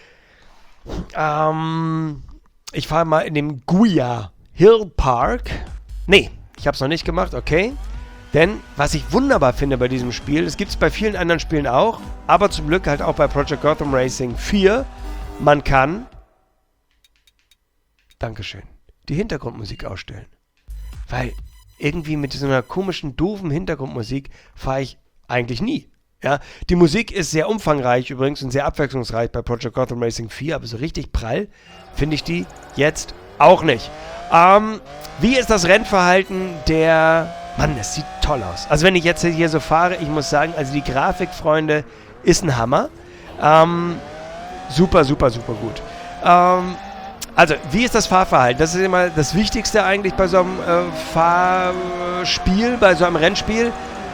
Ähm, ich fahre mal in dem Guia Hill Park. Nee, ich habe es noch nicht gemacht, okay. Denn was ich wunderbar finde bei diesem Spiel, das gibt es bei vielen anderen Spielen auch, aber zum Glück halt auch bei Project Gotham Racing vier, man kann, Dankeschön, die Hintergrundmusik ausstellen. Weil irgendwie mit so einer komischen, doofen Hintergrundmusik fahre ich eigentlich nie. Ja, die Musik ist sehr umfangreich übrigens und sehr abwechslungsreich bei Project Gotham Racing vier, aber so richtig prall finde ich die jetzt auch nicht. Ähm, wie ist das Rennverhalten der... Mann, das sieht toll aus. Also wenn ich jetzt hier so fahre, ich muss sagen, also die Grafik, Freunde, ist ein Hammer. Ähm, super, super, super gut. Ähm, also, wie ist das Fahrverhalten? Das ist immer das Wichtigste eigentlich bei so einem äh, Fahrspiel, bei so einem Rennspiel.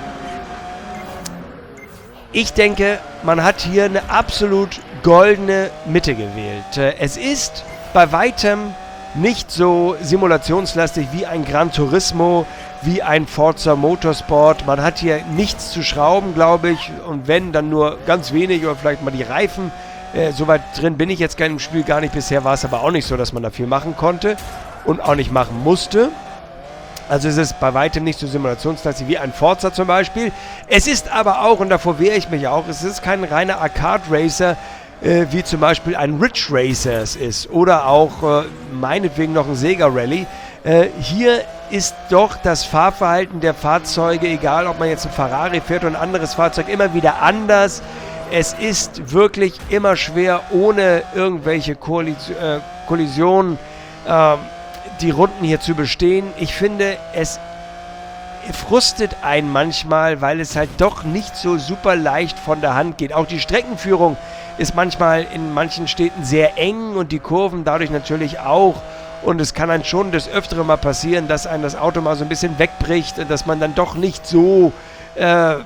Ich denke, man hat hier eine absolut goldene Mitte gewählt. Äh, es ist bei weitem nicht so simulationslastig wie ein Gran Turismo, wie ein Forza Motorsport. Man hat hier nichts zu schrauben, glaube ich. Und wenn, dann nur ganz wenig oder vielleicht mal die Reifen. Äh, Soweit drin bin ich jetzt gar im Spiel gar nicht. Bisher war es aber auch nicht so, dass man da viel machen konnte und auch nicht machen musste. Also es ist bei weitem nicht so simulationslastig wie ein Forza zum Beispiel. Es ist aber auch, und davor wehre ich mich auch, es ist kein reiner Arcade-Racer, äh, wie zum Beispiel ein Ridge Racer es ist. Oder auch äh, meinetwegen noch ein Sega Rally. Äh, hier ist doch das Fahrverhalten der Fahrzeuge, egal ob man jetzt ein Ferrari fährt oder ein anderes Fahrzeug, immer wieder anders. Es ist wirklich immer schwer, ohne irgendwelche Kollis- äh, Kollisionen äh, die Runden hier zu bestehen. Ich finde, es frustet einen manchmal, weil es halt doch nicht so super leicht von der Hand geht. Auch die Streckenführung ist manchmal in manchen Städten sehr eng und die Kurven dadurch natürlich auch. Und es kann dann schon des Öfteren mal passieren, dass einem das Auto mal so ein bisschen wegbricht und dass man dann doch nicht so äh,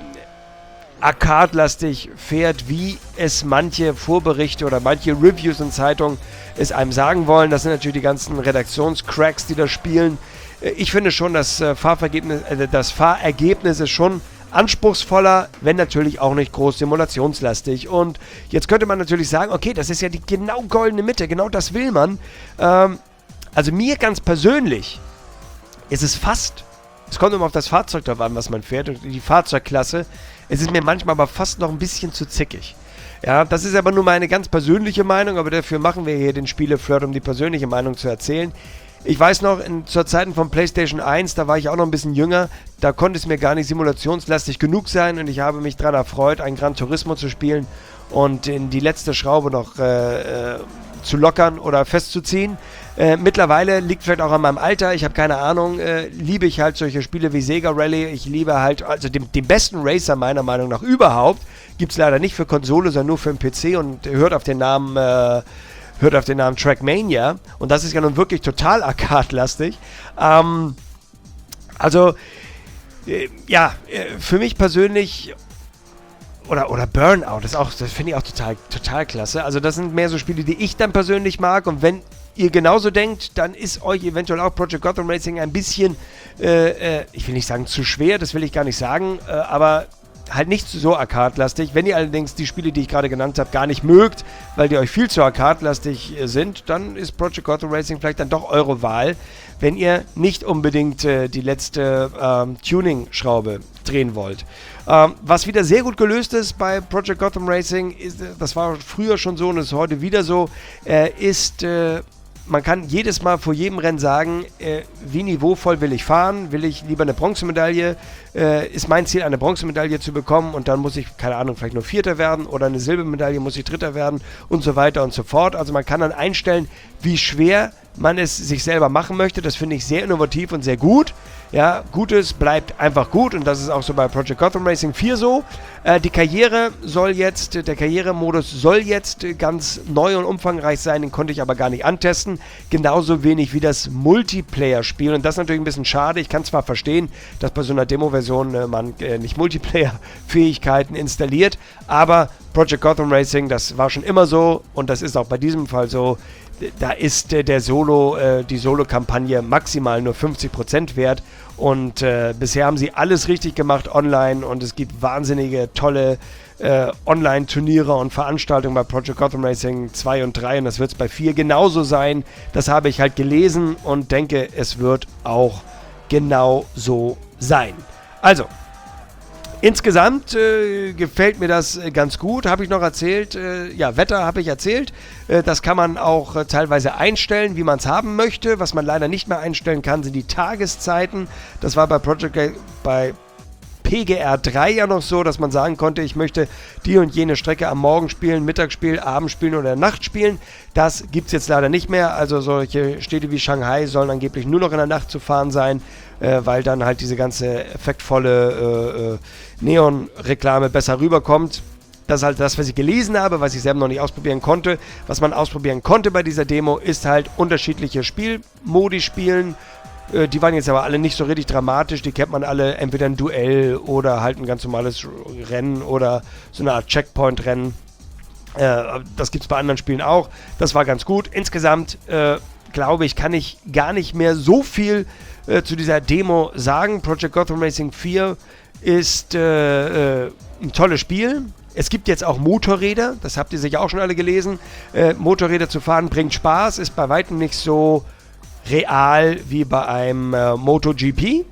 arcade-lastig fährt, wie es manche Vorberichte oder manche Reviews und Zeitungen es einem sagen wollen. Das sind natürlich die ganzen Redaktionscracks, die da spielen. Ich finde schon, das Fahrergebnis, äh, das Fahrergebnis ist schon anspruchsvoller, wenn natürlich auch nicht groß simulationslastig. Und jetzt könnte man natürlich sagen, okay, das ist ja die genau goldene Mitte, genau das will man. Ähm, also mir ganz persönlich ist es fast, es kommt immer auf das Fahrzeug drauf an, was man fährt und die Fahrzeugklasse. Es ist mir manchmal aber fast noch ein bisschen zu zickig. Ja, das ist aber nur meine ganz persönliche Meinung, aber dafür machen wir hier den Spieleflirt, um die persönliche Meinung zu erzählen. Ich weiß noch, in, zur Zeiten von PlayStation eins, da war ich auch noch ein bisschen jünger, da konnte es mir gar nicht simulationslastig genug sein und ich habe mich daran erfreut, ein Gran Turismo zu spielen und in die letzte Schraube noch äh, äh, zu lockern oder festzuziehen. Äh, mittlerweile liegt vielleicht auch an meinem Alter, ich habe keine Ahnung, äh, liebe ich halt solche Spiele wie Sega Rally, ich liebe halt, also den, den besten Racer meiner Meinung nach überhaupt, gibt es leider nicht für Konsole, sondern nur für den P C und hört auf den Namen, äh, hört auf den Namen Trackmania und das ist ja nun wirklich total arcade-lastig. Ähm, also, äh, ja, äh, für mich persönlich Oder, oder Burnout, das, auch, das finde ich auch total, total klasse. Also das sind mehr so Spiele, die ich dann persönlich mag. Und wenn ihr genauso denkt, dann ist euch eventuell auch Project Gotham Racing ein bisschen, äh, äh, ich will nicht sagen zu schwer, das will ich gar nicht sagen, äh, aber halt nicht so arcade-lastig. Wenn ihr allerdings die Spiele, die ich gerade genannt habe, gar nicht mögt, weil die euch viel zu arcade-lastig äh, sind, dann ist Project Gotham Racing vielleicht dann doch eure Wahl, wenn ihr nicht unbedingt äh, die letzte ähm, Tuning-Schraube drehen wollt. Ähm, was wieder sehr gut gelöst ist bei Project Gotham Racing, ist, das war früher schon so und ist heute wieder so, äh, ist, äh, man kann jedes Mal vor jedem Rennen sagen, äh, wie niveauvoll will ich fahren, will ich lieber eine Bronzemedaille, äh, ist mein Ziel, eine Bronzemedaille zu bekommen und dann muss ich, keine Ahnung, vielleicht nur Vierter werden oder eine Silbermedaille muss ich Dritter werden und so weiter und so fort. Also man kann dann einstellen, wie schwer man es sich selber machen möchte. Das finde ich sehr innovativ und sehr gut. Ja, Gutes bleibt einfach gut und das ist auch so bei Project Gotham Racing vier so. Äh, die Karriere soll jetzt, der Karrieremodus soll jetzt ganz neu und umfangreich sein, den konnte ich aber gar nicht antesten. Genauso wenig wie das Multiplayer-Spiel und das ist natürlich ein bisschen schade. Ich kann zwar verstehen, dass bei so einer Demo-Version äh, man äh, nicht Multiplayer-Fähigkeiten installiert, aber Project Gotham Racing, das war schon immer so und das ist auch bei diesem Fall so. Da ist äh, der Solo, äh, die Solo-Kampagne maximal nur fünfzig Prozent wert und äh, bisher haben sie alles richtig gemacht online und es gibt wahnsinnige, tolle äh, Online-Turniere und Veranstaltungen bei Project Gotham Racing zwei und drei und das wird es bei vier genauso sein. Das habe ich halt gelesen und denke, es wird auch genau so sein. Also, insgesamt äh, gefällt mir das äh, ganz gut, habe ich noch erzählt. Äh, ja, Wetter habe ich erzählt. Äh, das kann man auch äh, teilweise einstellen, wie man es haben möchte. Was man leider nicht mehr einstellen kann, sind die Tageszeiten. Das war bei Project G- bei P G R drei ja noch so, dass man sagen konnte, ich möchte die und jene Strecke am Morgen spielen, Mittag spielen, Abend spielen oder Nacht spielen. Das gibt es jetzt leider nicht mehr. Also solche Städte wie Shanghai sollen angeblich nur noch in der Nacht zu fahren sein, äh, weil dann halt diese ganze effektvolle äh, äh, Neon-Reklame besser rüberkommt. Das ist halt das, was ich gelesen habe, was ich selber noch nicht ausprobieren konnte. Was man ausprobieren konnte bei dieser Demo, ist halt unterschiedliche Spielmodi spielen. Äh, die waren jetzt aber alle nicht so richtig dramatisch. Die kennt man alle, entweder ein Duell oder halt ein ganz normales Rennen oder so eine Art Checkpoint-Rennen. Äh, das gibt es bei anderen Spielen auch. Das war ganz gut. Insgesamt, äh, glaube ich, kann ich gar nicht mehr so viel äh, zu dieser Demo sagen. Project Gotham Racing vier ist äh, äh, ein tolles Spiel. Es gibt jetzt auch Motorräder, das habt ihr sicher auch schon alle gelesen. Äh, Motorräder zu fahren bringt Spaß, ist bei weitem nicht so real wie bei einem äh, MotoGP.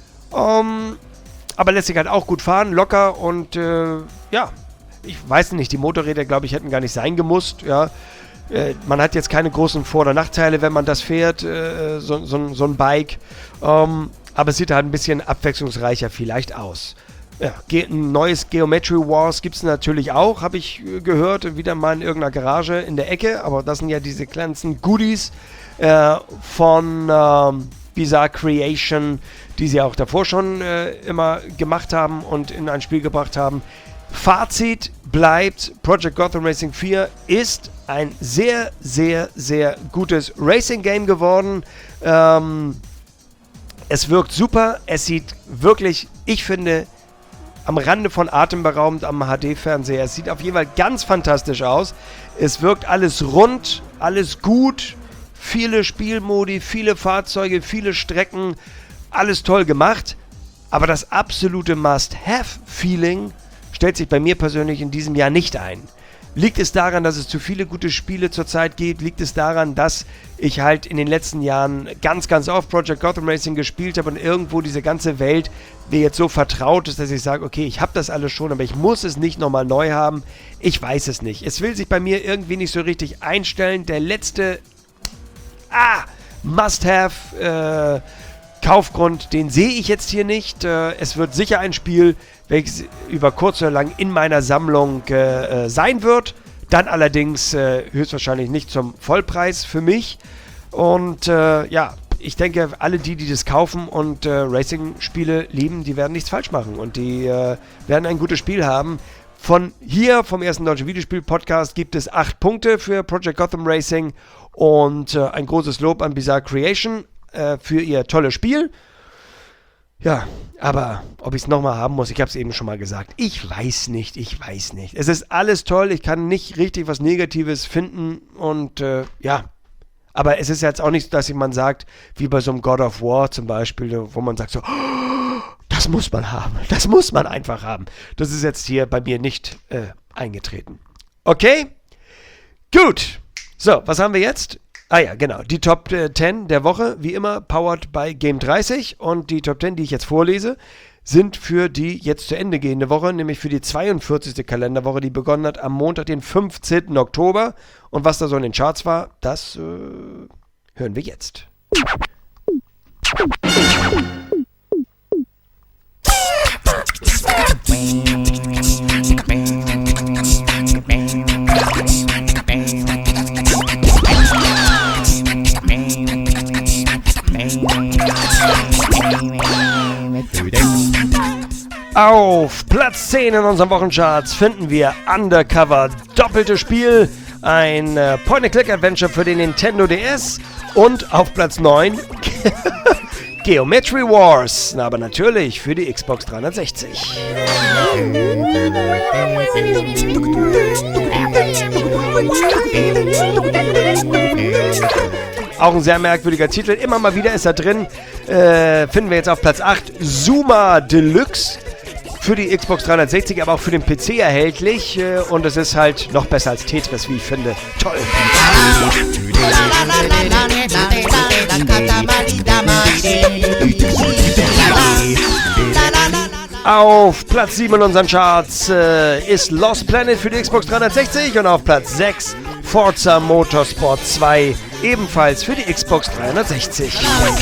Um, aber lässt sich halt auch gut fahren, locker und äh, ja, ich weiß nicht, die Motorräder, glaube ich, hätten gar nicht sein gemusst, ja. Äh, man hat jetzt keine großen Vor- oder Nachteile, wenn man das fährt, äh, so, so, so ein Bike. Um, aber es sieht halt ein bisschen abwechslungsreicher vielleicht aus. Ja, ge- ein neues Geometry Wars gibt es natürlich auch, habe ich äh, gehört, wieder mal in irgendeiner Garage in der Ecke. Aber das sind ja diese ganzen Goodies äh, von ähm, Bizarre Creation, die sie auch davor schon äh, immer gemacht haben und in ein Spiel gebracht haben. Fazit bleibt, Project Gotham Racing vier ist ein sehr, sehr, sehr gutes Racing-Game geworden. Ähm, es wirkt super, es sieht wirklich, ich finde, am Rande von atemberaubend am H D-Fernseher. Es sieht auf jeden Fall ganz fantastisch aus. Es wirkt alles rund, alles gut. Viele Spielmodi, viele Fahrzeuge, viele Strecken. Alles toll gemacht. Aber das absolute Must-Have-Feeling stellt sich bei mir persönlich in diesem Jahr nicht ein. Liegt es daran, dass es zu viele gute Spiele zurzeit gibt? Liegt es daran, dass ich halt in den letzten Jahren ganz, ganz oft Project Gotham Racing gespielt habe und irgendwo diese ganze Welt mir jetzt so vertraut ist, dass ich sage, okay, ich habe das alles schon, aber ich muss es nicht nochmal neu haben? Ich weiß es nicht. Es will sich bei mir irgendwie nicht so richtig einstellen. Der letzte ah, Must-Have äh, Kaufgrund, den sehe ich jetzt hier nicht. Äh, es wird sicher ein Spiel, welches über kurz oder lang in meiner Sammlung äh, sein wird. Dann allerdings äh, höchstwahrscheinlich nicht zum Vollpreis für mich. Und äh, ja, ich denke, alle die, die das kaufen und äh, Racing-Spiele lieben, die werden nichts falsch machen. Und die äh, werden ein gutes Spiel haben. Von hier, vom ersten Deutschen Videospiel-Podcast, gibt es acht Punkte für Project Gotham Racing. Und äh, ein großes Lob an Bizarre Creation äh, für ihr tolles Spiel. Ja, aber ob ich es nochmal haben muss, ich habe es eben schon mal gesagt. Ich weiß nicht, ich weiß nicht. Es ist alles toll, ich kann nicht richtig was Negatives finden und äh, ja. Aber es ist jetzt auch nicht so, dass jemand sagt, wie bei so einem God of War zum Beispiel, wo man sagt so, oh, das muss man haben, das muss man einfach haben. Das ist jetzt hier bei mir nicht äh, eingetreten. Okay, gut. So, was haben wir jetzt? Ah ja, genau, die Top äh, zehn der Woche, wie immer, powered by Game dreißig. Und die Top zehn, die ich jetzt vorlese, sind für die jetzt zu Ende gehende Woche, nämlich für die zweiundvierzigste Kalenderwoche, die begonnen hat am Montag, den fünfzehnten Oktober. Und was da so in den Charts war, das äh, hören wir jetzt. Auf Platz zehn in unseren Wochencharts finden wir Undercover, doppeltes Spiel, ein äh, Point-and-Click-Adventure für den Nintendo D S. Und auf Platz neun Geometry Wars, aber natürlich für die Xbox dreihundertsechzig. Auch ein sehr merkwürdiger Titel, immer mal wieder ist er drin. Äh, finden wir jetzt auf Platz acht Zuma Deluxe. Für die Xbox dreihundertsechzig, aber auch für den P C erhältlich. Äh, und es ist halt noch besser als Tetris, wie ich finde. Toll. Auf Platz sieben in unseren Charts äh, ist Lost Planet für die Xbox dreihundertsechzig und auf Platz sechs Forza Motorsport zwei, ebenfalls für die Xbox dreihundertsechzig.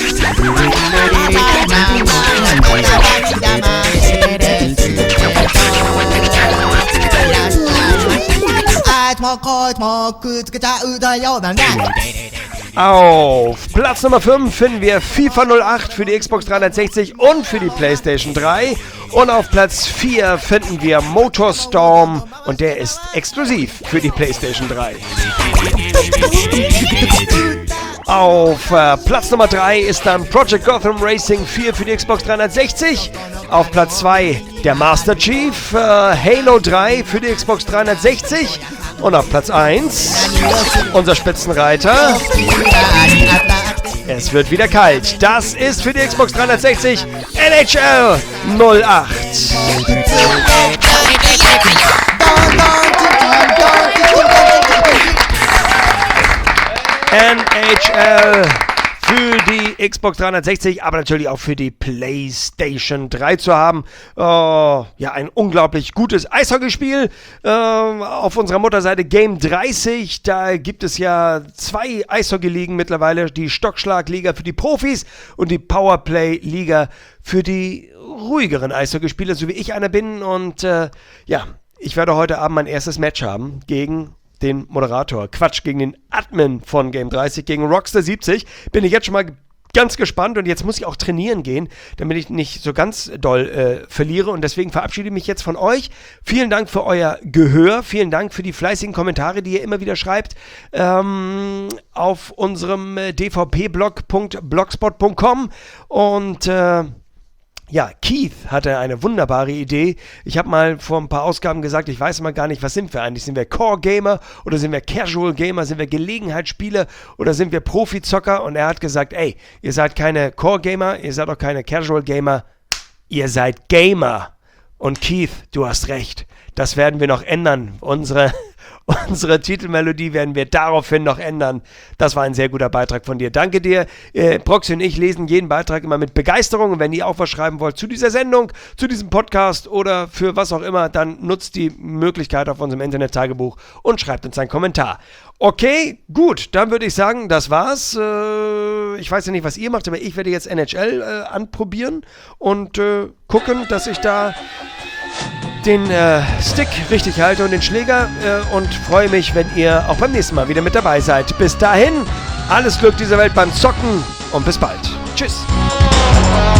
Auf Platz Nummer fünf finden wir FIFA null acht für die Xbox dreihundertsechzig und für die PlayStation drei. Und auf Platz vier finden wir MotorStorm und der ist exklusiv für die PlayStation drei. Auf äh, Platz Nummer drei ist dann Project Gotham Racing vier für die Xbox dreihundertsechzig. Auf Platz zwei der Master Chief, äh, Halo drei für die Xbox dreihundertsechzig. Und auf Platz eins unser Spitzenreiter. Es wird wieder kalt. Das ist für die Xbox dreihundertsechzig N H L null acht. N H L für die Xbox dreihundertsechzig, aber natürlich auch für die PlayStation drei zu haben. Oh, ja, ein unglaublich gutes Eishockeyspiel äh, auf unserer Mutterseite Game dreißig. Da gibt es ja zwei Eishockey-Ligen mittlerweile. Die Stockschlag-Liga für die Profis und die Powerplay-Liga für die ruhigeren Eishockeyspieler, so wie ich einer bin. Und äh, ja, ich werde heute Abend mein erstes Match haben gegen den Moderator, Quatsch, gegen den Admin von Game dreißig, gegen Rockstar siebzig. Bin ich jetzt schon mal ganz gespannt und jetzt muss ich auch trainieren gehen, damit ich nicht so ganz doll äh, verliere und deswegen verabschiede ich mich jetzt von euch. Vielen Dank für euer Gehör, vielen Dank für die fleißigen Kommentare, die ihr immer wieder schreibt ähm, auf unserem äh, d v p blog punkt blogspot punkt com und äh, ja, Keith hatte eine wunderbare Idee. Ich habe mal vor ein paar Ausgaben gesagt, ich weiß immer gar nicht, was sind wir eigentlich? Sind wir Core-Gamer oder sind wir Casual-Gamer? Sind wir Gelegenheitsspieler oder sind wir Profizocker? Und er hat gesagt, ey, ihr seid keine Core-Gamer, ihr seid auch keine Casual-Gamer, ihr seid Gamer. Und Keith, du hast recht, das werden wir noch ändern. Unsere... Unsere Titelmelodie werden wir daraufhin noch ändern. Das war ein sehr guter Beitrag von dir. Danke dir. Äh, Proxy und ich lesen jeden Beitrag immer mit Begeisterung. Und wenn ihr auch was schreiben wollt zu dieser Sendung, zu diesem Podcast oder für was auch immer, dann nutzt die Möglichkeit auf unserem Internet-Tagebuch und schreibt uns einen Kommentar. Okay, gut. Dann würde ich sagen, das war's. Äh, ich weiß ja nicht, was ihr macht, aber ich werde jetzt N H L äh, anprobieren und äh, gucken, dass ich da den äh, Stick richtig halte und den Schläger äh, und freue mich, wenn ihr auch beim nächsten Mal wieder mit dabei seid. Bis dahin, alles Glück dieser Welt beim Zocken und bis bald. Tschüss.